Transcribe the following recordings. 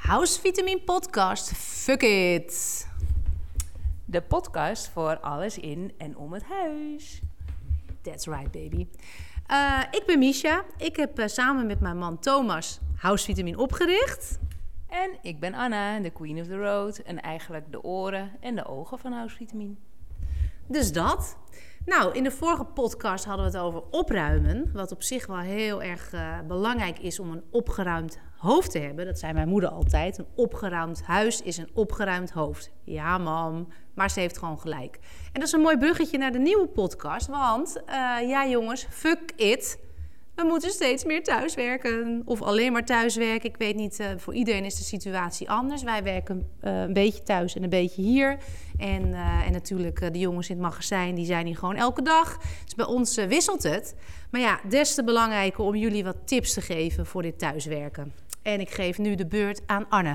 House Vitamin Podcast, fuck it! De podcast voor alles in en om het huis. That's right, baby. Ik ben Misha. Ik heb samen met mijn man Thomas House Vitamin opgericht. En ik ben Anna, de queen of the road. En eigenlijk de oren en de ogen van House Vitamin. Dus dat. Nou, in de vorige podcast hadden we het over opruimen. Wat op zich wel heel erg belangrijk is om een opgeruimd hoofd te hebben. Dat zei mijn moeder altijd. Een opgeruimd huis is een opgeruimd hoofd. Ja, mam. Maar ze heeft gewoon gelijk. En dat is een mooi bruggetje naar de nieuwe podcast. Want, ja jongens, fuck it. We moeten steeds meer thuiswerken. Of alleen maar thuiswerken. Ik weet niet, voor iedereen is de situatie anders. Wij werken een beetje thuis en een beetje hier. En natuurlijk de jongens in het magazijn, die zijn hier gewoon elke dag. Dus bij ons wisselt het. Maar ja, des te belangrijker om jullie wat tips te geven voor dit thuiswerken. En ik geef nu de beurt aan Anne.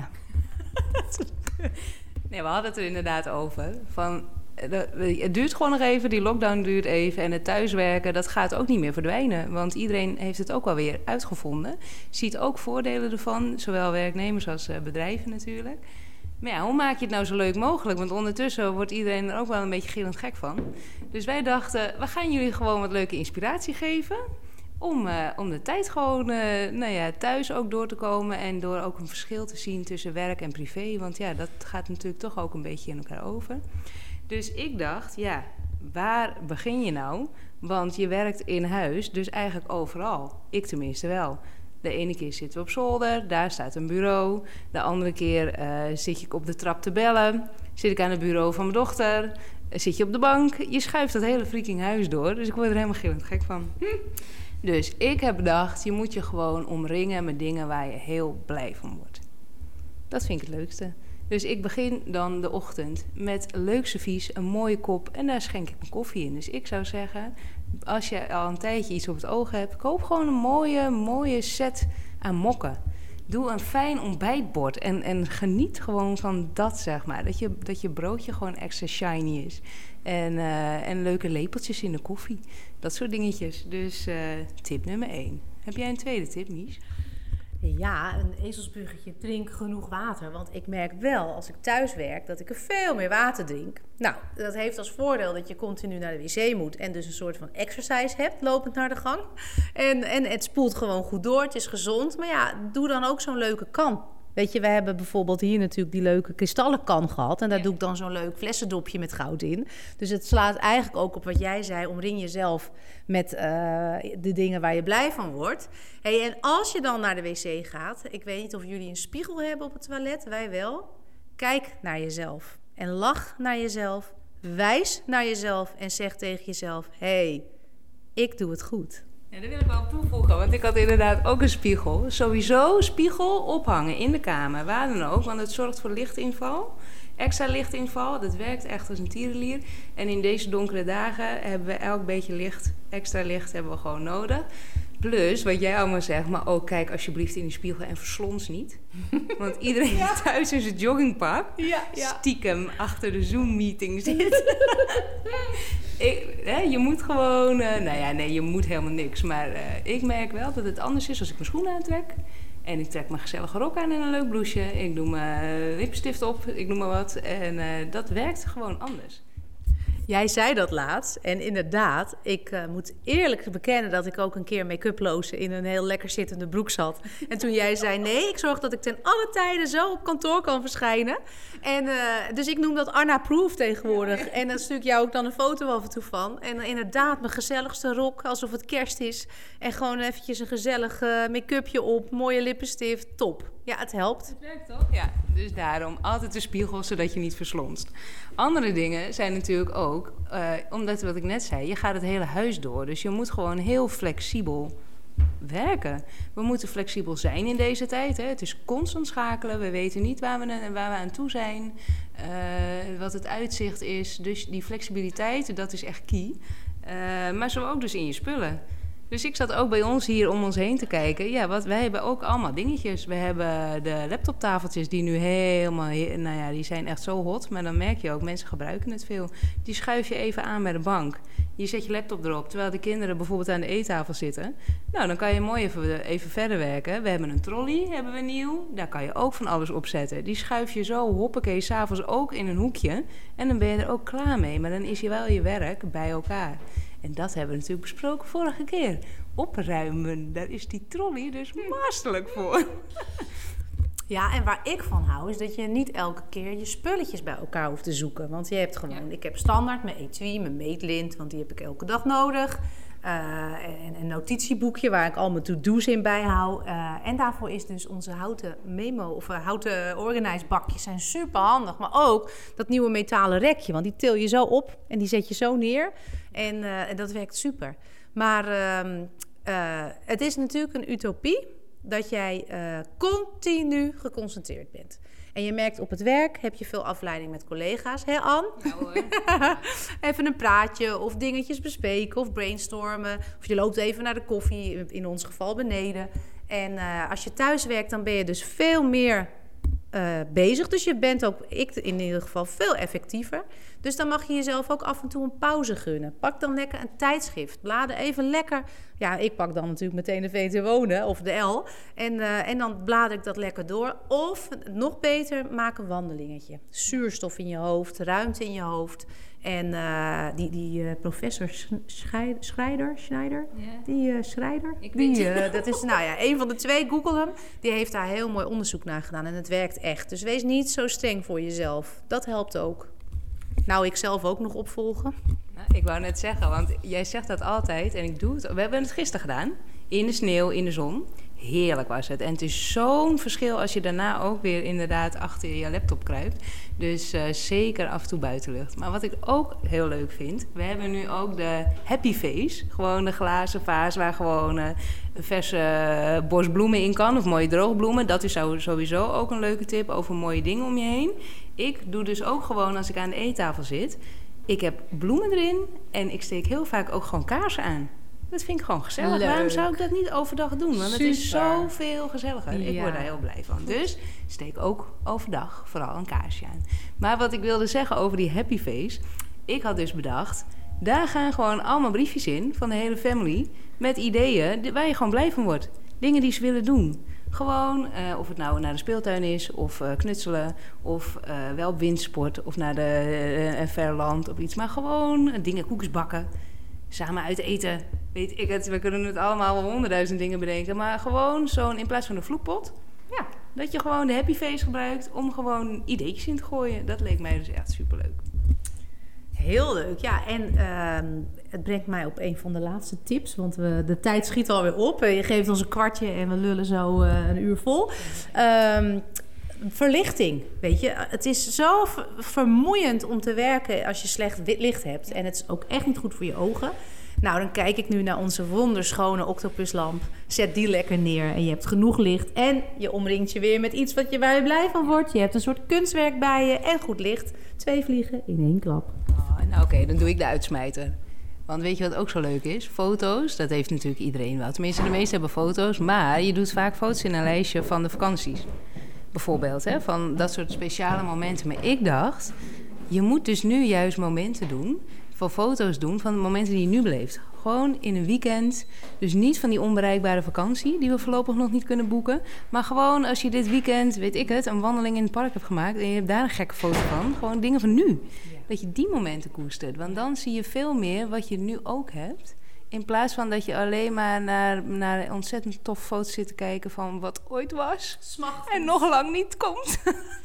Nee, we hadden het er inderdaad over. Het duurt gewoon nog even, die lockdown duurt even. En het thuiswerken, dat gaat ook niet meer verdwijnen. Want iedereen heeft het ook wel weer uitgevonden. Ziet ook voordelen ervan, zowel werknemers als bedrijven natuurlijk. Maar ja, hoe maak je het nou zo leuk mogelijk? Want ondertussen wordt iedereen er ook wel een beetje gillend gek van. Dus wij dachten, we gaan jullie gewoon wat leuke inspiratie geven. Om de tijd gewoon thuis ook door te komen. En door ook een verschil te zien tussen werk en privé. Want ja, dat gaat natuurlijk toch ook een beetje in elkaar over. Dus ik dacht, ja, waar begin je nou? Want je werkt in huis, dus eigenlijk overal. Ik tenminste wel. De ene keer zitten we op zolder, daar staat een bureau. De andere keer zit je op de trap te bellen. Zit ik aan het bureau van mijn dochter. Zit je op de bank. Je schuift dat hele freaking huis door. Dus ik word er helemaal gillend gek van. Dus ik heb bedacht, je moet je gewoon omringen met dingen waar je heel blij van wordt. Dat vind ik het leukste. Dus ik begin dan de ochtend met leuk servies, een mooie kop en daar schenk ik mijn koffie in. Dus ik zou zeggen, als je al een tijdje iets op het oog hebt, koop gewoon een mooie set aan mokken. Doe een fijn ontbijtbord en geniet gewoon van dat, zeg maar. Dat je broodje gewoon extra shiny is. En leuke lepeltjes in de koffie. Dat soort dingetjes. Dus tip nummer 1. Heb jij een tweede tip, Mies? Ja, een ezelsbruggetje, drink genoeg water. Want ik merk wel, als ik thuis werk, dat ik er veel meer water drink. Nou, dat heeft als voordeel dat je continu naar de wc moet. En dus een soort van exercise hebt, lopend naar de gang. En het spoelt gewoon goed door, het is gezond. Maar ja, doe dan ook zo'n leuke kan. Weet je, we hebben bijvoorbeeld hier natuurlijk die leuke kristallenkan gehad. En daar doe ik dan zo'n leuk flessendopje met goud in. Dus het slaat eigenlijk ook op wat jij zei. Omring jezelf met de dingen waar je blij van wordt. Hey, en als je dan naar de wc gaat. Ik weet niet of jullie een spiegel hebben op het toilet. Wij wel. Kijk naar jezelf. En lach naar jezelf. Wijs naar jezelf. En zeg tegen jezelf. Hey, ik doe het goed. Ja, dat wil ik wel toevoegen, want ik had inderdaad ook een spiegel. Sowieso spiegel ophangen in de kamer, waar dan ook, want het zorgt voor lichtinval. Extra lichtinval, dat werkt echt als een tierenlier. En in deze donkere dagen hebben we elk beetje licht, extra licht hebben we gewoon nodig. Plus, wat jij allemaal zegt, maar ook kijk alsjeblieft in de spiegel en verslons niet. Want iedereen thuis in zijn joggingpak stiekem achter de Zoom-meeting zit. Je moet gewoon... je moet helemaal niks. Maar ik merk wel dat het anders is als ik mijn schoenen aantrek. En ik trek mijn gezellige rok aan en een leuk blouseje. Ik doe mijn lipstift op, ik noem maar wat. En dat werkt gewoon anders. Jij zei dat laatst en inderdaad, ik moet eerlijk bekennen dat ik ook een keer make-uploze in een heel lekker zittende broek zat. En toen jij zei, nee, ik zorg dat ik ten alle tijden zo op kantoor kan verschijnen. En dus ik noem dat Anna-proof tegenwoordig. Ja. En dan stuur ik jou ook dan een foto af en toe van. En inderdaad, mijn gezelligste rok, alsof het kerst is. En gewoon eventjes een gezellig make-upje op, mooie lippenstift, top. Ja, het helpt. Het werkt toch? Ja, dus daarom altijd de spiegel, zodat je niet verslonst. Andere dingen zijn natuurlijk ook, omdat wat ik net zei, je gaat het hele huis door. Dus je moet gewoon heel flexibel werken. We moeten flexibel zijn in deze tijd. Hè. Het is constant schakelen. We weten niet waar we aan toe zijn. Wat het uitzicht is. Dus die flexibiliteit, dat is echt key. Maar zo ook dus in je spullen. Dus ik zat ook bij ons hier om ons heen te kijken. Ja, wij hebben ook allemaal dingetjes. We hebben de laptoptafeltjes die nu helemaal... die zijn echt zo hot. Maar dan merk je ook, mensen gebruiken het veel. Die schuif je even aan bij de bank. Je zet je laptop erop, terwijl de kinderen bijvoorbeeld aan de eettafel zitten. Nou, dan kan je mooi even verder werken. We hebben een trolley, hebben we nieuw. Daar kan je ook van alles op zetten. Die schuif je zo, hoppakee, 's avonds ook in een hoekje. En dan ben je er ook klaar mee. Maar dan is je wel je werk bij elkaar. En dat hebben we natuurlijk besproken vorige keer. Opruimen, daar is die trolley dus masterlijk voor. Ja, en waar ik van hou is dat je niet elke keer je spulletjes bij elkaar hoeft te zoeken. Want je hebt gewoon, ik heb standaard mijn etui, mijn meetlint, want die heb ik elke dag nodig. En een notitieboekje waar ik al mijn to-do's in bijhoud. En daarvoor is dus onze houten memo of houten organize bakjes zijn super handig. Maar ook dat nieuwe metalen rekje, want die til je zo op en die zet je zo neer. En dat werkt super. Maar het is natuurlijk een utopie dat jij continu geconcentreerd bent. En je merkt op het werk heb je veel afleiding met collega's, hè Ann? Nou hoor. Even een praatje of dingetjes bespreken of brainstormen. Of je loopt even naar de koffie, in ons geval beneden. En als je thuis werkt, dan ben je dus veel meer bezig. Dus je bent ook, ik in ieder geval, veel effectiever. Dus dan mag je jezelf ook af en toe een pauze gunnen. Pak dan lekker een tijdschrift. Blader even lekker. Ja, ik pak dan natuurlijk meteen de VT Wonen of de L. En dan blader ik dat lekker door. Of, nog beter, maak een wandelingetje. Zuurstof in je hoofd, ruimte in je hoofd. En die professor Schneider? Ja. Schreider? Ik weet Dat is een van de twee, Google hem. Die heeft daar heel mooi onderzoek naar gedaan. En het werkt echt. Dus wees niet zo streng voor jezelf. Dat helpt ook. Nou, ik zelf ook nog opvolgen. Nou, ik wou net zeggen, want jij zegt dat altijd en ik doe het. We hebben het gisteren gedaan. In de sneeuw, in de zon. Heerlijk was het. En het is zo'n verschil als je daarna ook weer inderdaad achter je laptop kruipt. Dus zeker af en toe buitenlucht. Maar wat ik ook heel leuk vind, we hebben nu ook de Happy Face. Gewoon de glazen vaas waar gewoon een verse bos bloemen in kan. Of mooie droogbloemen. Dat is sowieso ook een leuke tip over mooie dingen om je heen. Ik doe dus ook gewoon als ik aan de eettafel zit. Ik heb bloemen erin en ik steek heel vaak ook gewoon kaarsen aan. Dat vind ik gewoon gezellig. Leuk. Waarom zou ik dat niet overdag doen? Want het is Super. zoveel gezelliger. Ja. Ik word daar heel blij van. Dus steek ook overdag vooral een kaarsje aan. Maar wat ik wilde zeggen over die Happy Face. Ik had dus bedacht, daar gaan gewoon allemaal briefjes in van de hele family. Met ideeën waar je gewoon blij van wordt. Dingen die ze willen doen. Gewoon, of het nou naar de speeltuin is, of knutselen, of wel op windsport, of naar een ver land of iets. Maar gewoon dingen, koekjes bakken, samen uit eten. Weet ik het, we kunnen het allemaal wel 100.000 dingen bedenken. Maar gewoon zo'n, in plaats van een vloekpot, ja, dat je gewoon de Happy Face gebruikt om gewoon ideetjes in te gooien. Dat leek mij dus echt superleuk. Heel leuk, ja. En het brengt mij op een van de laatste tips. Want de tijd schiet alweer op. Je geeft ons een kwartje en we lullen zo een uur vol. Verlichting, weet je. Het is zo vermoeiend om te werken als je slecht licht hebt. En het is ook echt niet goed voor je ogen. Nou, dan kijk ik nu naar onze wonderschone octopuslamp. Zet die lekker neer en je hebt genoeg licht. En je omringt je weer met iets waar je blij van wordt. Je hebt een soort kunstwerk bij je en goed licht. 2 vliegen in 1 klap. Oh, nou oké, dan doe ik de uitsmijter. Want weet je wat ook zo leuk is? Foto's, dat heeft natuurlijk iedereen wel. Tenminste, de meesten hebben foto's. Maar je doet vaak foto's in een lijstje van de vakanties. Bijvoorbeeld, hè, van dat soort speciale momenten. Maar ik dacht, je moet dus nu juist momenten doen, voor foto's doen van de momenten die je nu beleeft. Gewoon in een weekend. Dus niet van die onbereikbare vakantie die we voorlopig nog niet kunnen boeken. Maar gewoon als je dit weekend, weet ik het, een wandeling in het park hebt gemaakt en je hebt daar een gekke foto van. Gewoon dingen van nu. Ja. Dat je die momenten koestert. Want dan zie je veel meer wat je nu ook hebt. In plaats van dat je alleen maar naar ontzettend toffe foto's zit te kijken van wat ooit was. Smacht. En nog lang niet komt.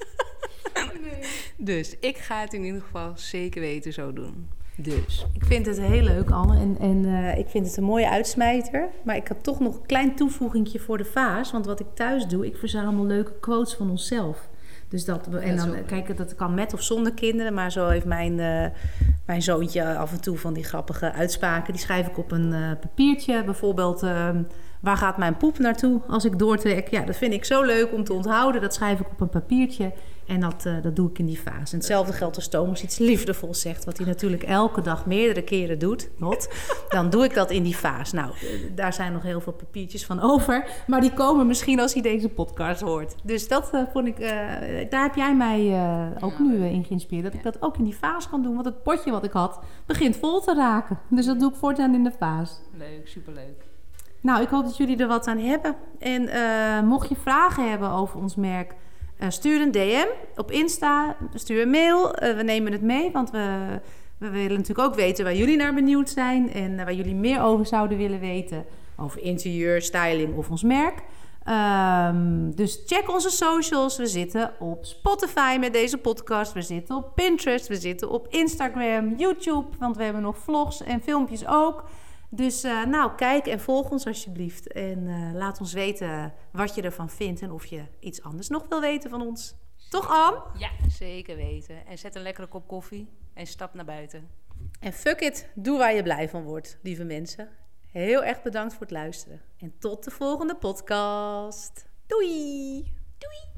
Nee. Dus ik ga het in ieder geval zeker weten zo doen. Dus. Ik vind het heel leuk, Anne. En ik vind het een mooie uitsmijter. Maar ik had toch nog een klein toevoegingje voor de vaas. Want wat ik thuis doe, ik verzamel leuke quotes van onszelf. Dus dat kan met of zonder kinderen. Maar zo heeft mijn zoontje af en toe van die grappige uitspraken. Die schrijf ik op een papiertje. Bijvoorbeeld, Waar gaat mijn poep naartoe als ik doortrek? Ja, dat vind ik zo leuk om te onthouden. Dat schrijf ik op een papiertje en dat doe ik in die vaas. En hetzelfde geldt als Thomas iets liefdevols zegt, wat hij natuurlijk elke dag meerdere keren doet. Dan doe ik dat in die vaas. Nou, daar zijn nog heel veel papiertjes van over. Maar die komen misschien als hij deze podcast hoort. Dus dat vond ik... daar heb jij mij ook nu in geïnspireerd. Dat ik dat ook in die vaas kan doen. Want het potje wat ik had begint vol te raken. Dus dat doe ik voortaan in de vaas. Leuk, superleuk. Nou, ik hoop dat jullie er wat aan hebben. En mocht je vragen hebben over ons merk, stuur een DM op Insta. Stuur een mail. We nemen het mee, want we willen natuurlijk ook weten waar jullie naar benieuwd zijn. En waar jullie meer over zouden willen weten. Over interieur, styling of ons merk. Dus check onze socials. We zitten op Spotify met deze podcast. We zitten op Pinterest. We zitten op Instagram, YouTube. Want we hebben nog vlogs en filmpjes ook. Dus kijk en volg ons alsjeblieft. En laat ons weten wat je ervan vindt. En of je iets anders nog wil weten van ons. Toch, Anne? Ja, zeker weten. En zet een lekkere kop koffie en stap naar buiten. En fuck it, doe waar je blij van wordt, lieve mensen. Heel erg bedankt voor het luisteren. En tot de volgende podcast. Doei! Doei!